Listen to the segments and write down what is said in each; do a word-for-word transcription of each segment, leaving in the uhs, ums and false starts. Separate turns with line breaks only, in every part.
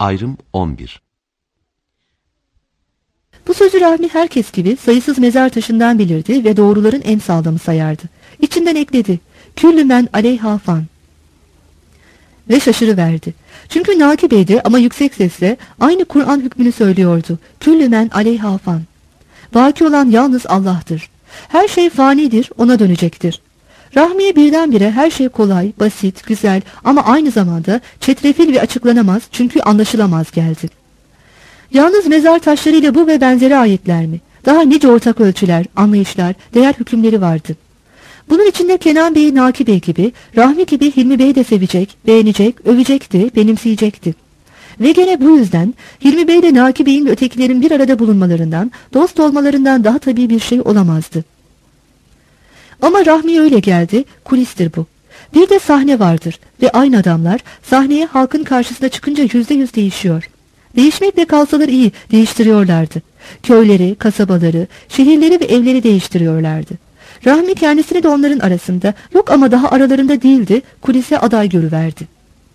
Ayrım on bir.
Bu sözü Rahmi herkes gibi sayısız mezar taşından bilirdi ve doğruların en sağlamı sayardı. İçinden ekledi. Küllü men aleyha fan. Ve şaşırıverdi. Çünkü Naki Bey de ama yüksek sesle aynı Kur'an hükmünü söylüyordu. Küllü men aleyha fan. Vaki olan yalnız Allah'tır. Her şey fanidir, ona dönecektir. Rahmi'ye birdenbire her şey kolay, basit, güzel ama aynı zamanda çetrefil ve açıklanamaz çünkü anlaşılamaz geldi. Yalnız mezar taşlarıyla bu ve benzeri ayetler mi? Daha nice ortak ölçüler, anlayışlar, değer hükümleri vardı. Bunun içinde Kenan Bey'i Naki Bey gibi, Rahmi gibi Hilmi Bey'i de sevecek, beğenecek, övecekti, benimseyecekti. Ve gene bu yüzden Hilmi Bey ile Naki Bey'in ve ötekilerin bir arada bulunmalarından, dost olmalarından daha tabii bir şey olamazdı. Ama Rahmi'ye öyle geldi, kulistir bu. Bir de sahne vardır ve aynı adamlar sahneye halkın karşısına çıkınca yüzde yüz değişiyor. Değişmekle kalsalar iyi, değiştiriyorlardı. Köyleri, kasabaları, şehirleri ve evleri değiştiriyorlardı. Rahmi kendisini de onların arasında, yok ama daha aralarında değildi, kulise aday görüverdi.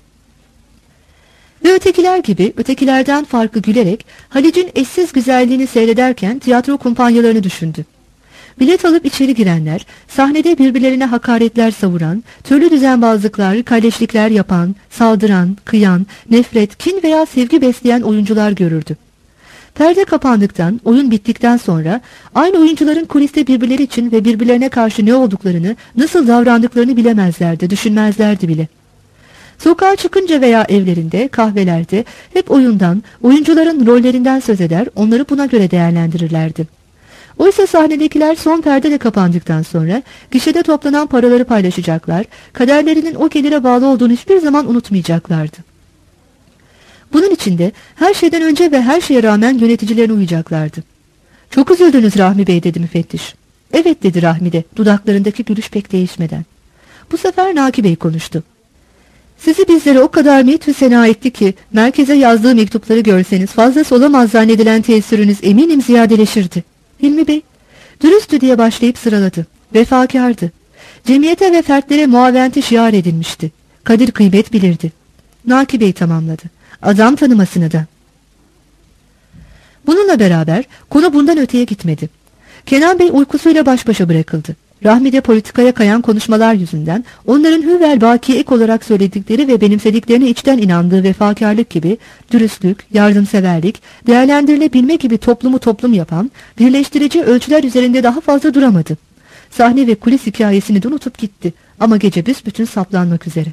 Ve ötekiler gibi, ötekilerden farklı gülerek, Halic'in eşsiz güzelliğini seyrederken tiyatro kumpanyalarını düşündü. Bilet alıp içeri girenler, sahnede birbirlerine hakaretler savuran, türlü düzenbazlıklar, kalleşlikler yapan, saldıran, kıyan, nefret, kin veya sevgi besleyen oyuncular görürdü. Perde kapandıktan, oyun bittikten sonra aynı oyuncuların kuliste birbirleri için ve birbirlerine karşı ne olduklarını, nasıl davrandıklarını bilemezlerdi, düşünmezlerdi bile. Sokağa çıkınca veya evlerinde, kahvelerde hep oyundan, oyuncuların rollerinden söz eder, onları buna göre değerlendirirlerdi. Oysa sahnedekiler son perde de kapandıktan sonra gişede toplanan paraları paylaşacaklar, kaderlerinin o gelire bağlı olduğunu hiçbir zaman unutmayacaklardı. Bunun için de her şeyden önce ve her şeye rağmen yöneticilerine uyacaklardı. "Çok üzüldünüz Rahmi Bey," dedi müfettiş. "Evet," dedi Rahmi de, dudaklarındaki gülüş pek değişmeden. Bu sefer Naki Bey konuştu. "Sizi bizlere o kadar met ve sena etti ki merkeze yazdığı mektupları görseniz fazlası olamaz zannedilen tesiriniz eminim ziyadeleşirdi." Hilmi Bey, dürüsttü diye başlayıp sıraladı. Vefakardı. Cemiyete ve fertlere muaventi şiar edilmişti. Kadir kıymet bilirdi. Naki Bey tamamladı. Adam tanımasını da. Bununla beraber konu bundan öteye gitmedi. Kenan Bey uykusuyla baş başa bırakıldı. Rahmi de politikaya kayan konuşmalar yüzünden onların hüvel baki ek olarak söyledikleri ve benimsediklerine içten inandığı vefakarlık gibi dürüstlük, yardımseverlik, değerlendirilebilme gibi toplumu toplum yapan, birleştirici ölçüler üzerinde daha fazla duramadı. Sahne ve kulis hikayesini de unutup gitti ama gece büsbütün saplanmak üzere.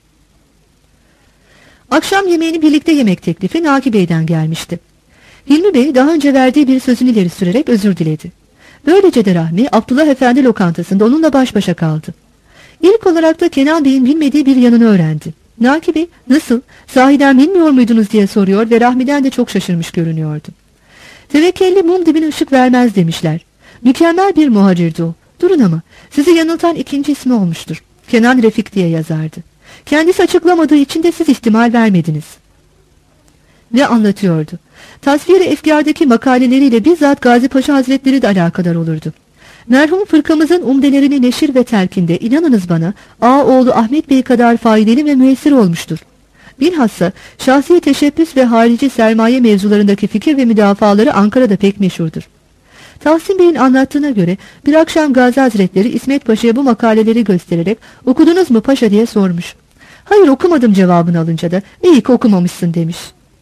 Akşam yemeğini birlikte yemek teklifi Naki Bey'den gelmişti. Hilmi Bey daha önce verdiği bir sözünü ileri sürerek özür diledi. Böylece de Rahmi Abdullah Efendi lokantasında onunla baş başa kaldı. İlk olarak da Kenan Bey'in bilmediği bir yanını öğrendi. Naki Bey, "Nasıl, sahiden bilmiyor muydunuz?" diye soruyor ve Rahmi'den de çok şaşırmış görünüyordu. "Tevekkelli mum dibine ışık vermez demişler. Mükemmel bir muhacirdi o. Durun ama, sizi yanıltan ikinci ismi olmuştur. Kenan Refik diye yazardı. Kendisi açıklamadığı için de siz ihtimal vermediniz." Ve anlatıyordu. Tasvir-i Efkar'daki makaleleriyle bizzat Gazi Paşa Hazretleri de alakadar olurdu. Merhum fırkamızın umdelerini neşir ve telkinde inanınız bana Ağaoğlu Ahmet Bey kadar faydalı ve müessir olmuştur. Bilhassa şahsi teşebbüs ve harici sermaye mevzularındaki fikir ve müdafaları Ankara'da pek meşhurdur. Tahsin Bey'in anlattığına göre bir akşam Gazi Hazretleri İsmet Paşa'ya bu makaleleri göstererek "Okudunuz mu paşa?" diye sormuş. "Hayır, okumadım" cevabını alınca da "İyi ki okumamışsın" demiş.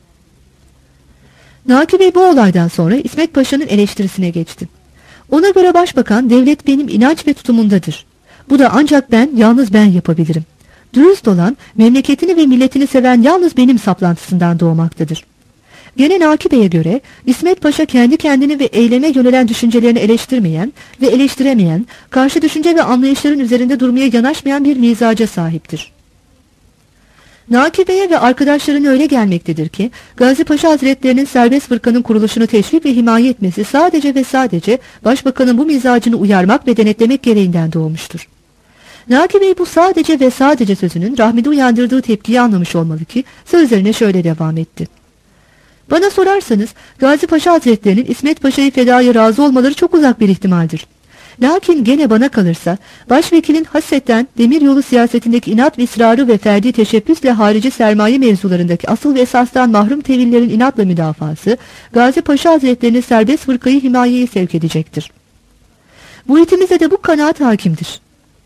Naki Bey bu olaydan sonra İsmet Paşa'nın eleştirisine geçti. Ona göre başbakan devlet benim inanç ve tutumundadır. Bu da ancak ben, yalnız ben yapabilirim. Dürüst olan, memleketini ve milletini seven yalnız benim saplantısından doğmaktadır. Gene Naki Bey'e göre İsmet Paşa kendi kendini ve eyleme yönelen düşüncelerini eleştirmeyen ve eleştiremeyen, karşı düşünce ve anlayışların üzerinde durmaya yanaşmayan bir mizaca sahiptir. Naki Bey'e ve arkadaşlarına öyle gelmektedir ki Gazi Paşa Hazretlerinin serbest fırkanın kuruluşunu teşvik ve himaye etmesi sadece ve sadece başbakanın bu mizacını uyarmak ve denetlemek gereğinden doğmuştur. Naki Bey bu sadece ve sadece sözünün Rahmi'de uyandırdığı tepkiyi anlamış olmalı ki sözlerine şöyle devam etti. "Bana sorarsanız Gazi Paşa Hazretlerinin İsmet Paşa'yı fedaya razı olmaları çok uzak bir ihtimaldir. Lakin gene bana kalırsa başvekilin hasretten demiryolu siyasetindeki inat ve ısrarı ve ferdi teşebbüsle harici sermaye mevzularındaki asıl ve esastan mahrum tevillerin inatla müdafası Gazi Paşa Hazretlerini serbest fırkayı himayeye sevk edecektir. Muhitimize de bu kanaat hakimdir.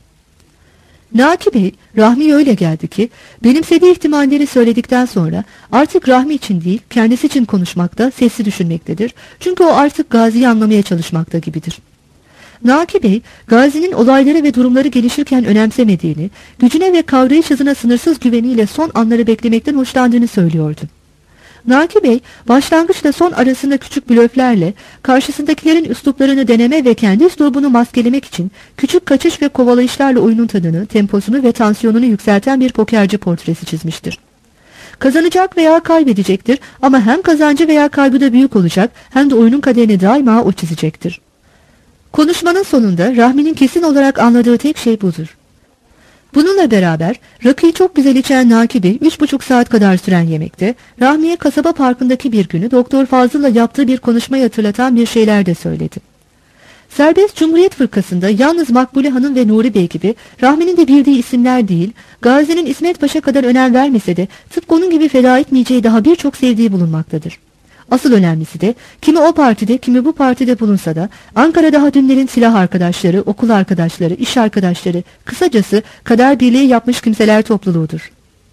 Naki Bey, Rahmi'ye öyle geldi ki benimsediği ihtimalleri söyledikten sonra artık Rahmi için değil kendisi için konuşmakta, sesli düşünmektedir. Çünkü o artık Gazi'yi anlamaya çalışmakta gibidir. Naki Bey, Gazi'nin olayları ve durumları gelişirken önemsemediğini, gücüne ve kavrayış hızına sınırsız güveniyle son anları beklemekten hoşlandığını söylüyordu. Naki Bey, başlangıçla son arasında küçük blöflerle, karşısındakilerin üsluplarını deneme ve kendi üslubunu maskelemek için küçük kaçış ve kovalayışlarla oyunun tadını, temposunu ve tansiyonunu yükselten bir pokerci portresi çizmiştir. Kazanacak veya kaybedecektir ama hem kazancı veya kaybı da büyük olacak hem de oyunun kaderini daima o çizecektir. Konuşmanın sonunda Rahmi'nin kesin olarak anladığı tek şey budur. Bununla beraber rakıyı çok güzel içen Naki Bey üç buçuk saat kadar süren yemekte Rahmi'ye kasaba parkındaki bir günü Doktor Fazıl'la yaptığı bir konuşmayı hatırlatan bir şeyler de söyledi. Serbest Cumhuriyet Fırkası'nda yalnız Makbule Hanım ve Nuri Bey gibi Rahmi'nin de bildiği isimler değil, Gazi'nin İsmet Paşa kadar önem vermese de tıpkı onun gibi feda etmeyeceği daha birçok sevdiği bulunmaktadır. Asıl önemlisi de kimi o partide kimi bu partide bulunsa da Ankara daha dünlerin silah arkadaşları, okul arkadaşları, iş arkadaşları, kısacası kader birliği yapmış kimseler topluluğudur.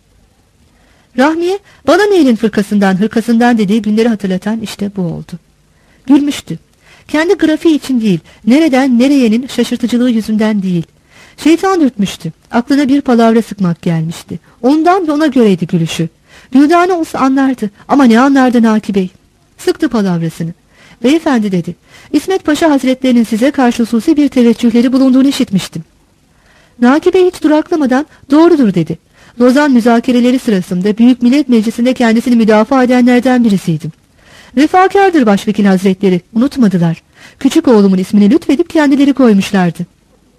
Rahmiye bana neylin fırkasından hırkasından dediği günleri hatırlatan işte bu oldu. Gülmüştü. Kendi grafiği için değil, nereden nereyenin şaşırtıcılığı yüzünden değil. Şeytan dürtmüştü. Aklına bir palavra sıkmak gelmişti. Ondan ve ona göreydi gülüşü. Güldane olsa anlardı ama ne anlardı Naki Bey? Sıktı palavrasını. Beyefendi dedi, İsmet Paşa Hazretlerinin size karşı hususi bir teveccühleri bulunduğunu işitmiştim. Naki Bey hiç duraklamadan doğrudur dedi. Lozan müzakereleri sırasında Büyük Millet Meclisi'nde kendisini müdafaa edenlerden birisiydim. Vefakardır Başvekil Hazretleri, unutmadılar. Küçük oğlumun ismini lütfedip kendileri koymuşlardı.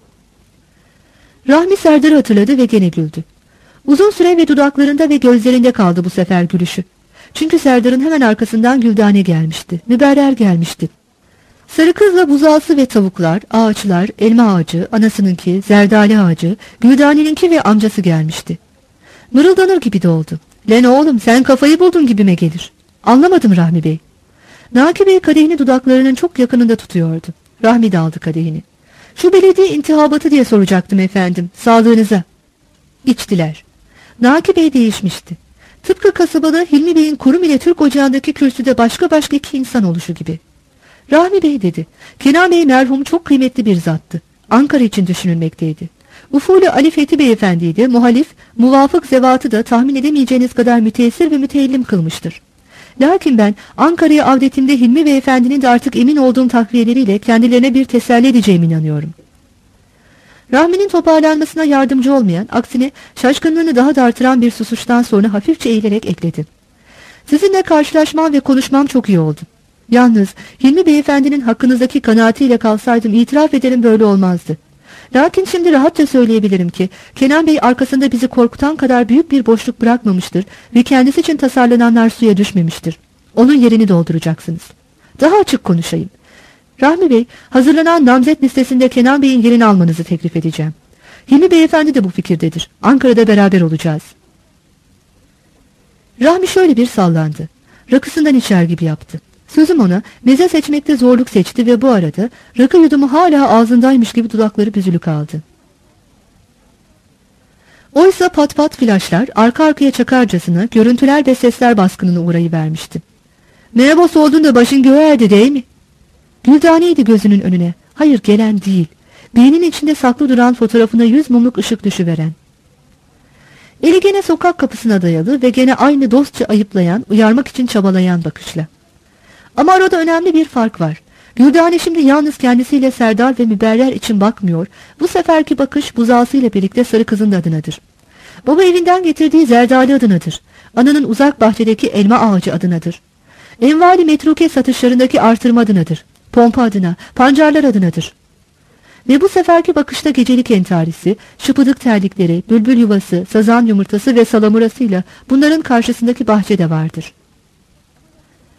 Rahmi Serdar'ı hatırladı ve gene güldü. Uzun süre ve dudaklarında ve gözlerinde kaldı bu sefer gülüşü. Çünkü Serdar'ın hemen arkasından Güldane gelmişti, Müberrer gelmişti. Sarı kızla buzağısı ve tavuklar, ağaçlar, elma ağacı, anasınınki, zerdali ağacı, Güldane'ninki ve amcası gelmişti. Mırıldanır gibi de oldu. Lan oğlum sen kafayı buldun gibime gelir. Anlamadım Rahmi Bey. Naki Bey kadehini dudaklarının çok yakınında tutuyordu. Rahmi de aldı kadehini. Şu belediye intihabatı diye soracaktım efendim, sağlığınıza. İçtiler. Naki Bey değişmişti. Tıpkı kasabada Hilmi Bey'in Kurum ile Türk Ocağı'ndaki kürsüde başka başka iki insan oluşu gibi. Rahmi Bey dedi, Kenan Bey merhum çok kıymetli bir zattı. Ankara için düşünülmekteydi. Ufulu Ali Fethi Beyefendi'ydi, muhalif, muvafık zevatı da tahmin edemeyeceğiniz kadar müteessir ve müteellim kılmıştır. Lakin ben Ankara'ya avdetimde Hilmi Beyefendi'nin de artık emin olduğum takviyeleriyle kendilerine bir teselli edeceğime inanıyorum. Rahmi'nin toparlanmasına yardımcı olmayan, aksine şaşkınlığını daha da artıran bir susuştan sonra hafifçe eğilerek ekledi. Sizinle karşılaşmam ve konuşmam çok iyi oldu. Yalnız Hilmi Beyefendi'nin hakkınızdaki kanaatiyle kalsaydım itiraf ederim böyle olmazdı. Lakin şimdi rahatça söyleyebilirim ki Kenan Bey arkasında bizi korkutan kadar büyük bir boşluk bırakmamıştır ve kendisi için tasarlananlar suya düşmemiştir. Onun yerini dolduracaksınız. Daha açık konuşayım. Rahmi Bey, hazırlanan namzet listesinde Kenan Bey'in yerini almanızı teklif edeceğim. Hilmi Beyefendi de bu fikirdedir. Ankara'da beraber olacağız. Rahmi şöyle bir sallandı. Rakısından içer gibi yaptı. Sözüm ona meze seçmekte zorluk seçti ve bu arada rakı yudumu hala ağzındaymış gibi dudakları büzülü kaldı. Oysa pat pat flaşlar arka arkaya çakarcasına görüntüler ve sesler baskınına uğrayıvermişti. Merhaba soldun da başın göğe erdi değil mi? Güldane'ydi gözünün önüne. Hayır gelen değil. Beynin içinde saklı duran fotoğrafına yüz mumluk ışık düşüveren. Eli gene sokak kapısına dayalı ve gene aynı dostça ayıplayan, uyarmak için çabalayan bakışla. Ama arada önemli bir fark var. Güldane şimdi yalnız kendisiyle Serdar ve Müberrer için bakmıyor. Bu seferki bakış buzağısıyla birlikte sarı kızın adınadır. Baba evinden getirdiği zerdali adınadır. Ananın uzak bahçedeki elma ağacı adınadır. Envali metruke satışlarındaki artırma adınadır. Pompa adına, pancarlar adınadır. Ve bu seferki bakışta gecelik entarisi, şıpıdık terlikleri, bülbül yuvası, sazan yumurtası ve salamurasıyla bunların karşısındaki bahçede vardır.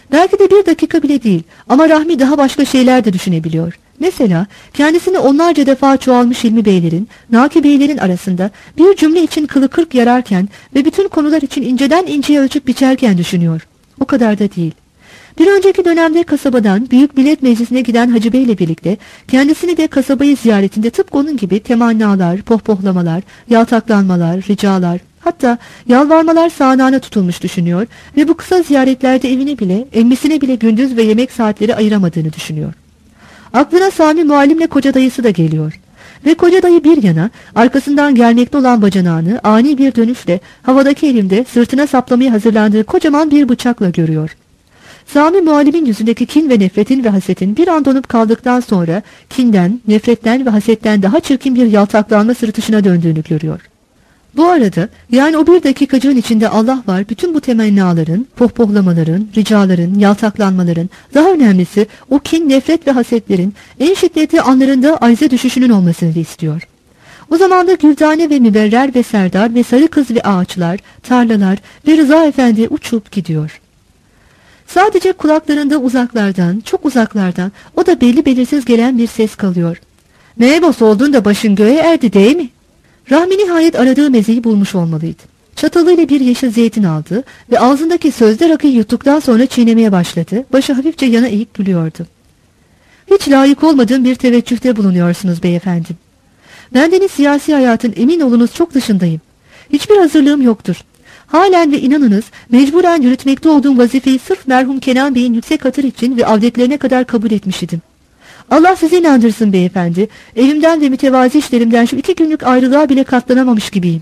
Belki de bir dakika bile değil ama Rahmi daha başka şeyler de düşünebiliyor. Mesela kendisini onlarca defa çoğalmış Hilmi Beylerin, Naki Beylerin arasında bir cümle için kılı kırk yararken ve bütün konular için inceden inceye ölçüp biçerken düşünüyor. O kadar da değil. Bir önceki dönemde kasabadan Büyük Millet Meclisi'ne giden Hacı Bey ile birlikte kendisini de kasabayı ziyaretinde tıpkı onun gibi temannalar, pohpohlamalar, yaltaklanmalar, ricalar, hatta yalvarmalar sağanağına tutulmuş düşünüyor ve bu kısa ziyaretlerde evine bile, emmisine bile gündüz ve yemek saatleri ayıramadığını düşünüyor. Aklına Sami Muallim'le koca dayısı da geliyor. Ve koca dayı bir yana, arkasından gelmekte olan bacanağını ani bir dönüşle havadaki elinde sırtına saplamaya hazırlandığı kocaman bir bıçakla görüyor. Sami Muallim'in yüzündeki kin ve nefretin ve hasetin bir an donup kaldıktan sonra kinden, nefretten ve hasetten daha çirkin bir yaltaklanma sırıtışına döndüğünü görüyor. Bu arada yani o bir dakikacığın içinde Allah var bütün bu temennaların, pohpohlamaların, ricaların, yaltaklanmaların, daha önemlisi o kin, nefret ve hasetlerin en şiddetli anlarında ayze düşüşünün olmasını istiyor. O zaman da Güldane ve Müberrer ve Serdar ve Sarı Kız ve ağaçlar, tarlalar ve Rıza Efendi uçup gidiyor. Sadece kulaklarında uzaklardan, çok uzaklardan o da belli belirsiz gelen bir ses kalıyor. Mebos oldun da başın göğe erdi değil mi? Rahmi nihayet aradığı mezeyi bulmuş olmalıydı. Çatalıyla bir yeşil zeytin aldı ve ağzındaki sözde rakıyı yuttuktan sonra çiğnemeye başladı. Başı hafifçe yana eğik gülüyordu. Hiç layık olmadığım bir teveccühte bulunuyorsunuz beyefendi. Bendeniz siyasi hayatın emin olunuz çok dışındayım. Hiçbir hazırlığım yoktur. Halen ve inanınız mecburen yürütmekte olduğum vazifeyi sırf merhum Kenan Bey'in yüksek hatır için ve avdetlerine kadar kabul etmiş idim. Allah sizi inandırsın beyefendi. Evimden ve mütevazi işlerimden şu iki günlük ayrılığa bile katlanamamış gibiyim.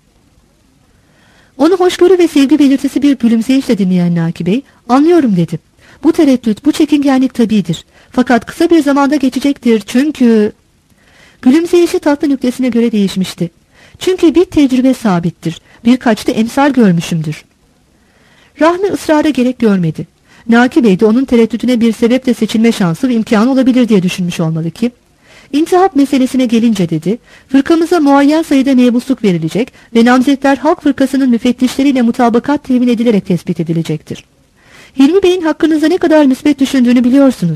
Onu hoşgörü ve sevgi belirtisi bir gülümseyişle dinleyen Naki Bey, anlıyorum dedi. Bu tereddüt, bu çekingenlik tabidir. Fakat kısa bir zamanda geçecektir çünkü... Gülümseyişi tatlı nüktesine göre değişmişti. Çünkü bir tecrübe sabittir. Birkaç da emsal görmüşümdür. Rahmi ısrara gerek görmedi. Naki Bey de onun tereddütüne bir sebeple seçilme şansı ve imkanı olabilir diye düşünmüş olmalı ki. İntihap meselesine gelince dedi, fırkamıza muayyen sayıda mebusluk verilecek ve namzetler halk fırkasının müfettişleriyle mutabakat temin edilerek tespit edilecektir. Hilmi Bey'in hakkınızda ne kadar müsbet düşündüğünü biliyorsunuz.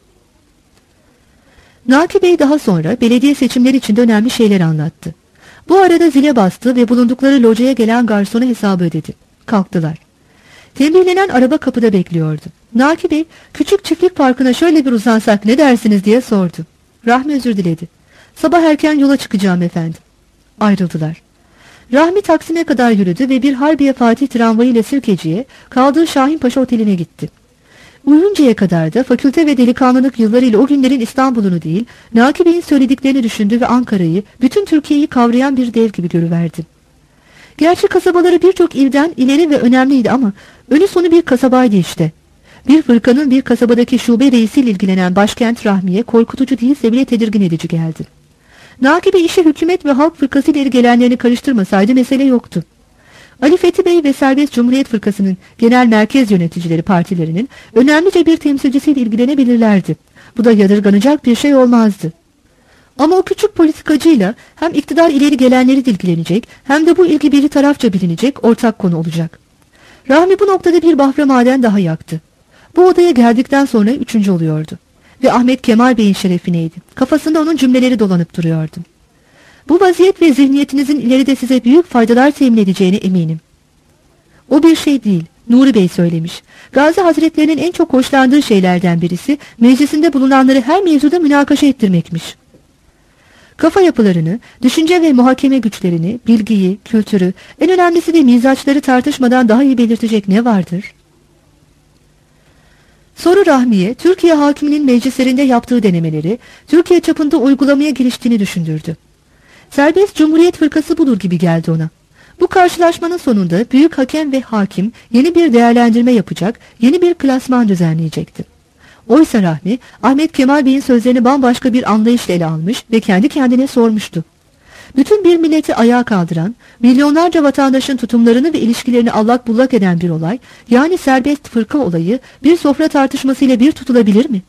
Naki Bey daha sonra belediye seçimleri için de önemli şeyler anlattı. Bu arada zile bastı ve bulundukları locaya gelen garsona hesabı ödedi. Kalktılar. Tembihlenen araba kapıda bekliyordu. Naki Bey, küçük çiftlik parkına şöyle bir uzansak ne dersiniz diye sordu. Rahmi özür diledi. Sabah erken yola çıkacağım efendim. Ayrıldılar. Rahmi Taksim'e kadar yürüdü ve bir Harbiye Fatih tramvayıyla Sirkeci'ye, kaldığı Şahinpaşa Oteli'ne gitti. Uyuncaya kadar da fakülte ve delikanlılık yıllarıyla o günlerin İstanbul'unu değil, Naki Bey'in söylediklerini düşündü ve Ankara'yı, bütün Türkiye'yi kavrayan bir dev gibi görüverdi. Gerçi kasabaları birçok ilden ileri ve önemliydi ama önü sonu bir kasabaydı işte. Bir fırkanın bir kasabadaki şube reisiyle ilgilenen başkent Rahmi'ye korkutucu değilse bile tedirgin edici geldi. Naki Bey işe hükümet ve halk fırkası ileri gelenlerini karıştırmasaydı mesele yoktu. Ali Fethi Bey ve Serbest Cumhuriyet Fırkası'nın genel merkez yöneticileri partilerinin önemlice bir temsilcisiyle ilgilenebilirlerdi. Bu da yadırganacak bir şey olmazdı. Ama o küçük politikacıyla hem iktidar ileri gelenleri ilgilenecek hem de bu ilgi biri tarafça bilinecek ortak konu olacak. Rahmi bu noktada bir bahre maden daha yaktı. Bu odaya geldikten sonra üçüncü oluyordu. Ve Ahmet Kemal Bey'in şerefineydi. Kafasında onun cümleleri dolanıp duruyordu. Bu vaziyet ve zihniyetinizin ileride size büyük faydalar temin edeceğine eminim. O bir şey değil, Nuri Bey söylemiş. Gazi Hazretlerinin en çok hoşlandığı şeylerden birisi, meclisinde bulunanları her mevzuda münakaşa ettirmekmiş. Kafa yapılarını, düşünce ve muhakeme güçlerini, bilgiyi, kültürü, en önemlisi de mizaçları tartışmadan daha iyi belirtecek ne vardır? Soru Rahmi'ye, Türkiye hakiminin meclislerinde yaptığı denemeleri, Türkiye çapında uygulamaya giriştiğini düşündürdü. Serbest Cumhuriyet Fırkası budur gibi geldi ona. Bu karşılaşmanın sonunda büyük hakem ve hakim yeni bir değerlendirme yapacak, yeni bir klasman düzenleyecekti. Oysa Rahmi, Ahmet Kemal Bey'in sözlerini bambaşka bir anlayışla ele almış ve kendi kendine sormuştu. Bütün bir milleti ayağa kaldıran, milyonlarca vatandaşın tutumlarını ve ilişkilerini allak bullak eden bir olay, yani serbest fırka olayı bir sofra tartışmasıyla bir tutulabilir mi?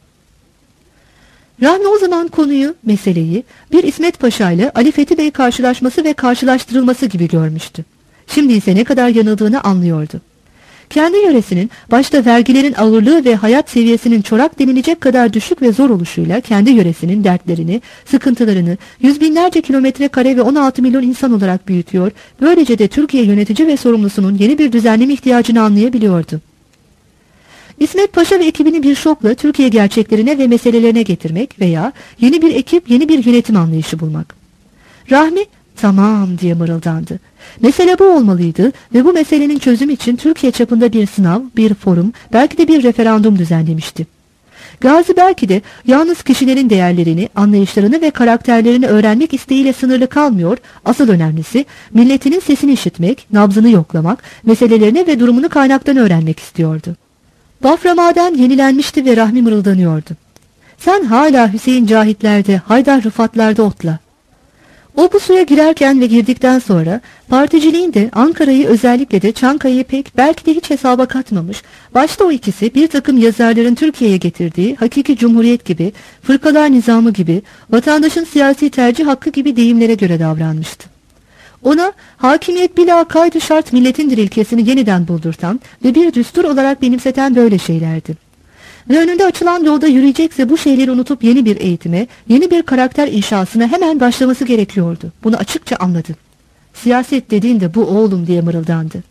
Rahmi o zaman konuyu, meseleyi bir İsmet Paşa ile Ali Fethi Bey karşılaşması ve karşılaştırılması gibi görmüştü. Şimdi ise ne kadar yanıldığını anlıyordu. Kendi yöresinin başta vergilerin ağırlığı ve hayat seviyesinin çorak denilecek kadar düşük ve zor oluşuyla kendi yöresinin dertlerini, sıkıntılarını yüz binlerce kilometre kare ve on altı milyon insan olarak büyütüyor, böylece de Türkiye yönetici ve sorumlusunun yeni bir düzenleme ihtiyacını anlayabiliyordu. İsmet Paşa ve ekibini bir şokla Türkiye gerçeklerine ve meselelerine getirmek veya yeni bir ekip, yeni bir yönetim anlayışı bulmak. Rahmi, tamam diye mırıldandı. Mesele bu olmalıydı ve bu meselenin çözümü için Türkiye çapında bir sınav, bir forum, belki de bir referandum düzenlemişti. Gazi belki de yalnız kişilerin değerlerini, anlayışlarını ve karakterlerini öğrenmek isteğiyle sınırlı kalmıyor, asıl önemlisi milletinin sesini işitmek, nabzını yoklamak, meselelerini ve durumunu kaynaktan öğrenmek istiyordu. Bafra maden yenilenmişti ve Rahmi mırıldanıyordu. Sen hala Hüseyin Cahitler'de, Haydar Rıfatlar'da otla. O bu suya girerken ve girdikten sonra particiliğin de Ankara'yı, özellikle de Çankaya'yı pek belki de hiç hesaba katmamış, başta o ikisi bir takım yazarların Türkiye'ye getirdiği hakiki cumhuriyet gibi, fırkalar nizamı gibi, vatandaşın siyasi tercih hakkı gibi deyimlere göre davranmıştı. Ona hakimiyet bila kaydı şart milletindir ilkesini yeniden buldurtan ve bir düstur olarak benimseten böyle şeylerdi. Ve önünde açılan yolda yürüyecekse bu şeyleri unutup yeni bir eğitime, yeni bir karakter inşasına hemen başlaması gerekiyordu. Bunu açıkça anladı. Siyaset dediğin de bu oğlum diye mırıldandı.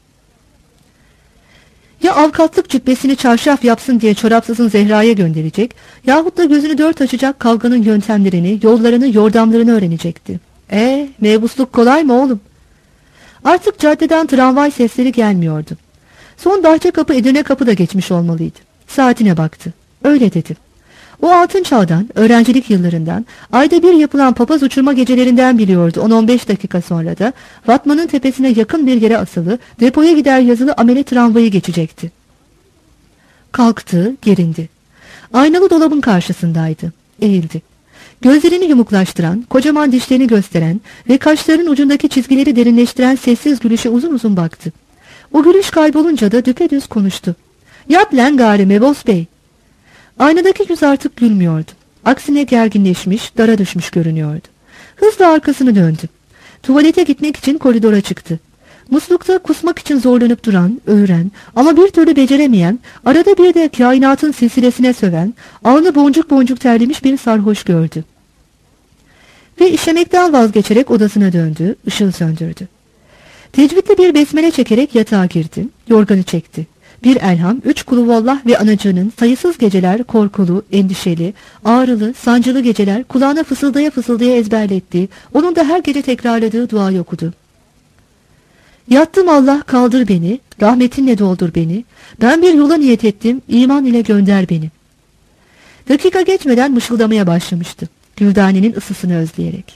Ya avukatlık cübbesini çarşaf yapsın diye çorapsızın Zehra'ya gönderecek, yahut da gözünü dört açacak kavganın yöntemlerini, yollarını, yordamlarını öğrenecekti. E, mebusluk kolay mı oğlum? Artık caddeden tramvay sesleri gelmiyordu. Son Bahçekapı Edirne Kapı da geçmiş olmalıydı. Saatine baktı. Öyle dedi. O altın çağdan, öğrencilik yıllarından, ayda bir yapılan papaz uçurma gecelerinden biliyordu. on on beş dakika sonra da Vatman'ın tepesine yakın bir yere asılı, depoya gider yazılı amele tramvayı geçecekti. Kalktı, gerindi. Aynalı dolabın karşısındaydı. Eğildi. Gözlerini yumuklaştıran, kocaman dişlerini gösteren ve kaşlarının ucundaki çizgileri derinleştiren sessiz gülüşe uzun uzun baktı. O gülüş kaybolunca da düpedüz konuştu. Yap lan gari Mebos Bey. Aynadaki yüz artık gülmüyordu. Aksine gerginleşmiş, dara düşmüş görünüyordu. Hızla arkasını döndü. Tuvalete gitmek için koridora çıktı. Muslukta kusmak için zorlanıp duran, öğren ama bir türlü beceremeyen, arada bir de kainatın silsilesine söven, alnı boncuk boncuk terlemiş bir sarhoş gördü. Ve işemekten vazgeçerek odasına döndü, ışığı söndürdü. Tecvidle bir besmele çekerek yatağa girdi, yorganı çekti. Bir elham, üç kuluvallah ve anacığının sayısız geceler korkulu, endişeli, ağrılı, sancılı geceler kulağına fısıldaya fısıldaya ezberlettiği, onun da her gece tekrarladığı duayı okudu. Yattım Allah kaldır beni, rahmetinle doldur beni, ben bir yola niyet ettim, iman ile gönder beni. Dakika geçmeden mışıldamaya başlamıştı, Güldane'nin ısısını özleyerek.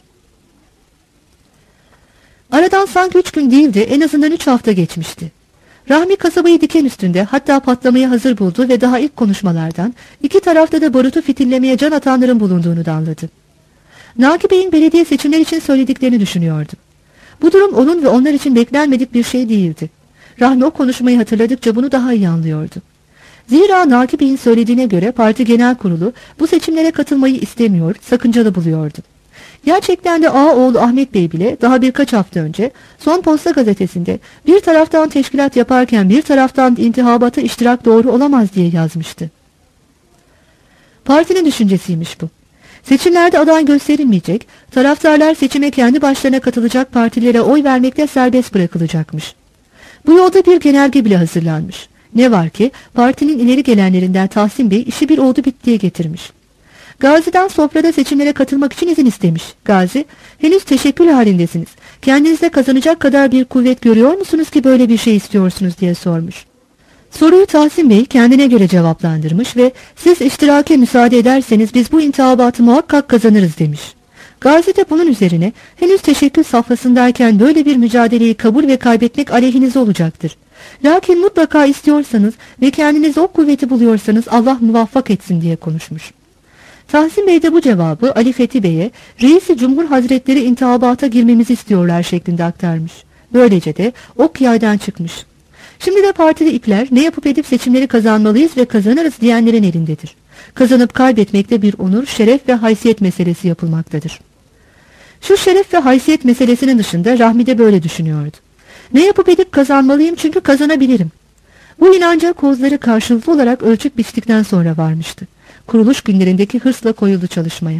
Aradan sanki üç gün değildi, en azından üç hafta geçmişti. Rahmi kasabayı diken üstünde, hatta patlamaya hazır buldu ve daha ilk konuşmalardan iki tarafta da barutu fitillemeye can atanların bulunduğunu da anladı. Naki Bey'in belediye seçimler için söylediklerini düşünüyordu. Bu durum onun ve onlar için beklenmedik bir şey değildi. Rahmi o konuşmayı hatırladıkça bunu daha iyi anlıyordu. Zira Naki Bey'in söylediğine göre parti genel kurulu bu seçimlere katılmayı istemiyor, sakıncalı buluyordu. Gerçekten de Ağaoğlu Ahmet Bey bile daha birkaç hafta önce Son Posta gazetesinde bir taraftan teşkilat yaparken bir taraftan intihabata iştirak doğru olamaz diye yazmıştı. Partinin düşüncesiymiş bu. Seçimlerde aday gösterilmeyecek, taraftarlar seçime kendi başlarına katılacak partilere oy vermekte serbest bırakılacakmış. Bu yolda bir genelge bile hazırlanmış. Ne var ki partinin ileri gelenlerinden Tahsin Bey işi bir oldu bittiye getirmiş. Gazi'den sofrada seçimlere katılmak için izin istemiş. Gazi, henüz teşekkül halindesiniz. Kendinizde kazanacak kadar bir kuvvet görüyor musunuz ki böyle bir şey istiyorsunuz diye sormuş. Soruyu Tahsin Bey kendine göre cevaplandırmış ve siz iştirake müsaade ederseniz biz bu intihabatı muhakkak kazanırız demiş. Gazi de bunun üzerine henüz teşekkül safhasındayken böyle bir mücadeleyi kabul ve kaybetmek aleyhinize olacaktır. Lakin mutlaka istiyorsanız ve kendiniz o kuvveti buluyorsanız Allah muvaffak etsin diye konuşmuş. Tahsin Bey de bu cevabı Ali Fethi Bey'e Reis-i Cumhur Hazretleri intihabata girmemizi istiyorlar şeklinde aktarmış. Böylece de ok yaydan çıkmış. Şimdi de partide ipler ne yapıp edip seçimleri kazanmalıyız ve kazanırız diyenlerin elindedir. Kazanıp kaybetmekte bir onur, şeref ve haysiyet meselesi yapılmaktadır. Şu şeref ve haysiyet meselesinin dışında Rahmi de böyle düşünüyordu. Ne yapıp edip kazanmalıyım çünkü kazanabilirim. Bu inanca kozları karşılıklı olarak ölçüp biçtikten sonra varmıştı. Kuruluş günlerindeki hırsla koyuldu çalışmaya.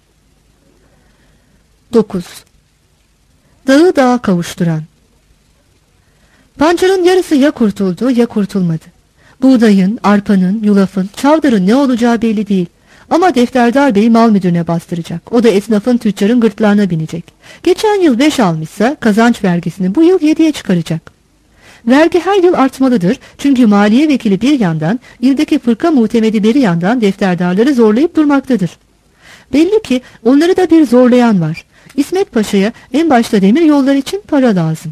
dokuz. Dağı dağa kavuşturan. Pancarın yarısı ya kurtuldu ya kurtulmadı. Buğdayın, arpanın, yulafın, çavdarın ne olacağı belli değil. Ama defterdar bey mal müdürüne bastıracak. O da esnafın, tüccarın gırtlağına binecek. Geçen yıl beş almışsa kazanç vergisini bu yıl yediye çıkaracak. Vergi her yıl artmalıdır. Çünkü maliye vekili bir yandan, ildeki fırka muhtemedi bir yandan defterdarları zorlayıp durmaktadır. Belli ki onları da bir zorlayan var. İsmet Paşa'ya en başta demir yollar için para lazım.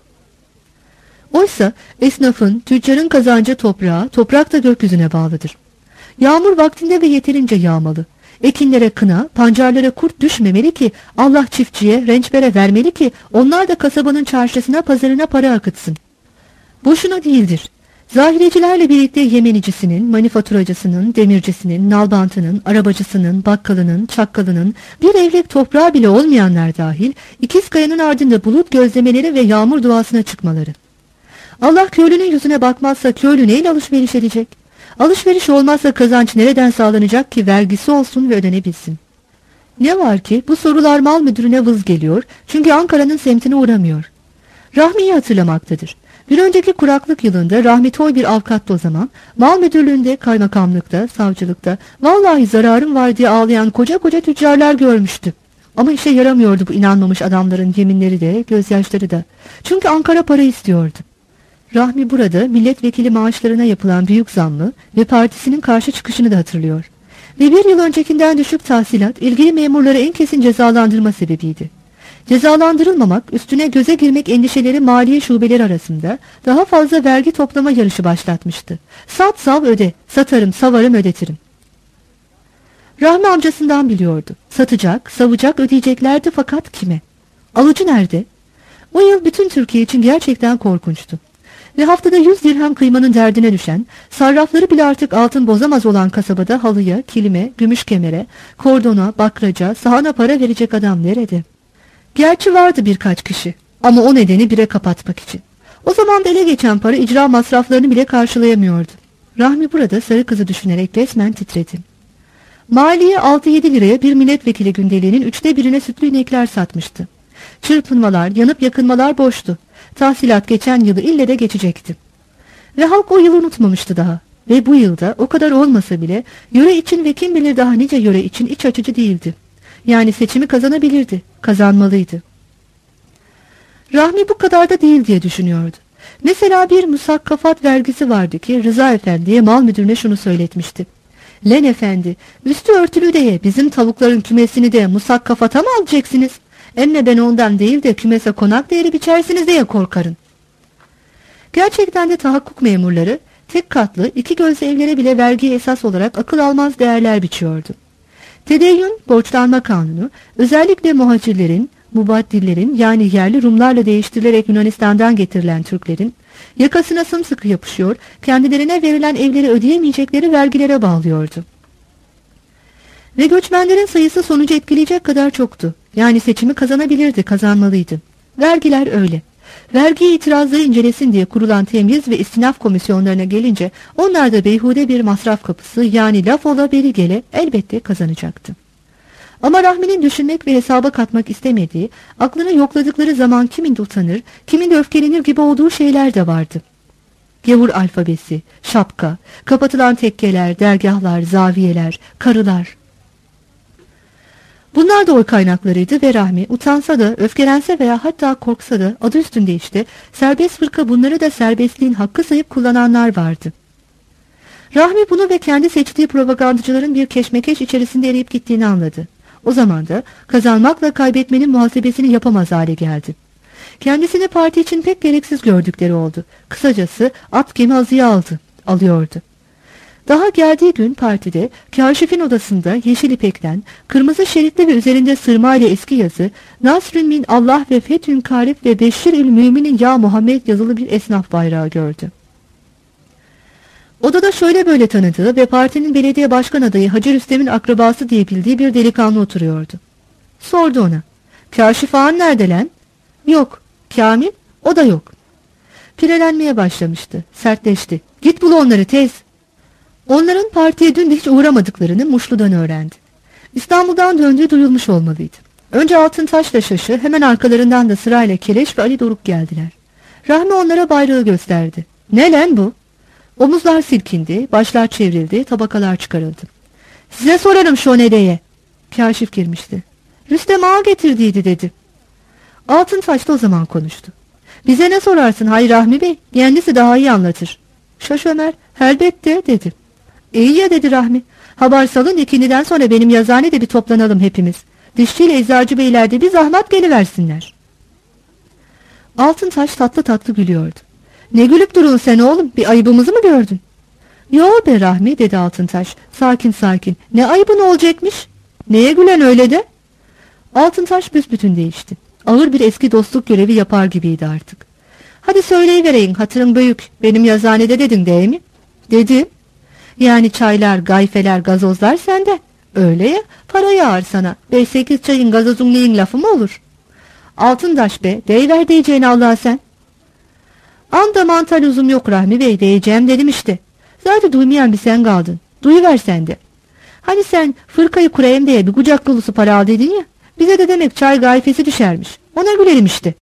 Oysa esnafın, tüccarın kazancı toprağa, toprak da gökyüzüne bağlıdır. Yağmur vaktinde ve yeterince yağmalı. Ekinlere kına, pancarlara kurt düşmemeli ki Allah çiftçiye, rençbere vermeli ki onlar da kasabanın çarşısına, pazarına para akıtsın. Boşuna değildir. Zahirecilerle birlikte yemenicisinin, manifaturacısının, demircisinin, nalbantının, arabacısının, bakkalının, çakkalının, bir evlek toprağı bile olmayanlar dahil ikiz kayanın ardında bulut gözlemeleri ve yağmur duasına çıkmaları. Allah köylünün yüzüne bakmazsa köylü neyle alışveriş edecek? Alışveriş olmazsa kazanç nereden sağlanacak ki vergisi olsun ve ödenebilsin? Ne var ki bu sorular mal müdürüne vız geliyor çünkü Ankara'nın semtine uğramıyor. Rahmi'yi hatırlamaktadır. Bir önceki kuraklık yılında Rahmi toy bir avukattı o zaman. Mal müdürlüğünde, kaymakamlıkta, savcılıkta vallahi zararım var diye ağlayan koca koca tüccarlar görmüştü. Ama işe yaramıyordu bu inanmamış adamların yeminleri de, gözyaşları da. Çünkü Ankara para istiyordu. Rahmi burada milletvekili maaşlarına yapılan büyük zammı ve partisinin karşı çıkışını da hatırlıyor. Ve bir yıl öncekinden düşük tahsilat ilgili memurları en kesin cezalandırma sebebiydi. Cezalandırılmamak, üstüne göze girmek endişeleri maliye şubeleri arasında daha fazla vergi toplama yarışı başlatmıştı. Sat sav öde, satarım savarım ödetirim. Rahmi amcasından biliyordu. Satacak, savacak ödeyeceklerdi fakat kime? Alıcı nerede? O yıl bütün Türkiye için gerçekten korkunçtu. Ve haftada yüz dirhem kıymanın derdine düşen, sarrafları bile artık altın bozamaz olan kasabada halıya, kilime, gümüş kemere, kordona, bakraca, sahana para verecek adam nerede? Gerçi vardı birkaç kişi ama o nedeni bire kapatmak için. O zaman da ele geçen para icra masraflarını bile karşılayamıyordu. Rahmi burada sarı kızı düşünerek resmen titredi. Maliye altı yedi liraya bir milletvekili gündeliğinin üçte birine sütlü inekler satmıştı. Çırpınmalar, yanıp yakınmalar boştu. Tahsilat geçen yılı ille de geçecekti. Ve halk o yılı unutmamıştı daha. Ve bu yılda o kadar olmasa bile yöre için ve kim bilir daha nice yöre için iç açıcı değildi. Yani seçimi kazanabilirdi, kazanmalıydı. Rahmi bu kadar da değil diye düşünüyordu. Mesela bir musakkafat vergisi vardı ki Rıza Efendi'ye mal müdürüne şunu söyletmişti. Len efendi, üstü örtülü diye bizim tavukların kümesini de musakkafata mı alacaksınız? Emme ben ondan değil de kümese konak değeri biçersiniz diye korkarım. Gerçekten de tahakkuk memurları tek katlı iki gözlü evlere bile vergi esas olarak akıl almaz değerler biçiyordu. Tedeyyün, borçlanma kanunu, özellikle muhacirlerin, mubaddillerin yani yerli Rumlarla değiştirilerek Yunanistan'dan getirilen Türklerin yakasına sımsıkı yapışıyor, kendilerine verilen evleri ödeyemeyecekleri vergilere bağlıyordu. Ve göçmenlerin sayısı sonucu etkileyecek kadar çoktu. Yani seçimi kazanabilirdi, kazanmalıydı. Vergiler öyle. Vergi itirazları incelesin diye kurulan temyiz ve istinaf komisyonlarına gelince onlar da beyhude bir masraf kapısı yani laf ola beri gele elbette kazanacaktı. Ama Rahmi'nin düşünmek ve hesaba katmak istemediği, aklını yokladıkları zaman kiminde utanır, kiminde öfkelenir gibi olduğu şeyler de vardı. Gavur alfabesi, şapka, kapatılan tekkeler, dergahlar, zaviyeler, karılar. Bunlar da oy kaynaklarıydı ve Rahmi utansa da, öfkelense veya hatta korksa da adı üstünde işte serbest fırka bunları da serbestliğin hakkı sayıp kullananlar vardı. Rahmi bunu ve kendi seçtiği propagandacıların bir keşmekeş içerisinde eriyip gittiğini anladı. O zaman da kazanmakla kaybetmenin muhasebesini yapamaz hale geldi. Kendisini parti için pek gereksiz gördükleri oldu. Kısacası at gemi azıya aldı, alıyordu. Daha geldiği gün partide Kâşif'in odasında yeşil ipekten, kırmızı şeritli ve üzerinde sırma ile eski yazı Nasrün min Allah ve Fethün Karif ve Beşşirül Müminin ya Muhammed yazılı bir esnaf bayrağı gördü. Odada şöyle böyle tanıdığı ve partinin belediye başkan adayı Hacı Rüstem'in akrabası diye bildiği bir delikanlı oturuyordu. Sordu ona, Kâşif ağan nerede lan? Yok. Kamil? O da yok. Pirelenmeye başlamıştı. Sertleşti. Git bul onları tez. Onların partiye dün de hiç uğramadıklarını Muşlu'dan öğrendi. İstanbul'dan döndüğü duyulmuş olmalıydı. Önce Altıntaş'la Şaşı, hemen arkalarından da sırayla Keleş ve Ali Doruk geldiler. Rahmi onlara bayrağı gösterdi. Ne lan bu? Omuzlar silkindi, başlar çevrildi, tabakalar çıkarıldı. Size sorarım Şonede'ye. Kâşif girmişti. Rüstem Ağa getirdiydi dedi. Altıntaş da o zaman konuştu. Bize ne sorarsın Hayri Rahmi Bey? Kendisi daha iyi anlatır. Şaş Ömer, elbette dedi. İyi ya dedi Rahmi. Haber salın, ikindiden sonra benim yazıhanede bir toplanalım hepimiz. Dişçiyle eczacı beyler de bir zahmet geliversinler. Altıntaş tatlı tatlı gülüyordu. Ne gülüp durun sen oğlum, bir ayıbımızı mı gördün? Yo be Rahmi dedi Altıntaş, sakin sakin. Ne ayıbın olacakmış? Neye gülen öyle de? Altıntaş büsbütün değişti. Ağır bir eski dostluk görevi yapar gibiydi artık. Hadi söyleyivereyim, hatırın büyük. Benim yazıhanede dedin değil mi? Dedim. Yani çaylar, gayfeler, gazozlar sende. Öyle ya, para yağar sana. Beş sekiz çayın gazozun neyin lafı mı olur? Altıntaş be, deyiver diyeceğini Allah'a sen. Anda mantal uzum yok Rahmi Bey, diyeceğim dedim işte. Zaten duymayan bir sen kaldın. Duyuver sen de. Hani sen fırkayı kurayım diye bir kucak dolusu para al dedin ya. Bize de demek çay gayfesi düşermiş. Ona gülelim işte.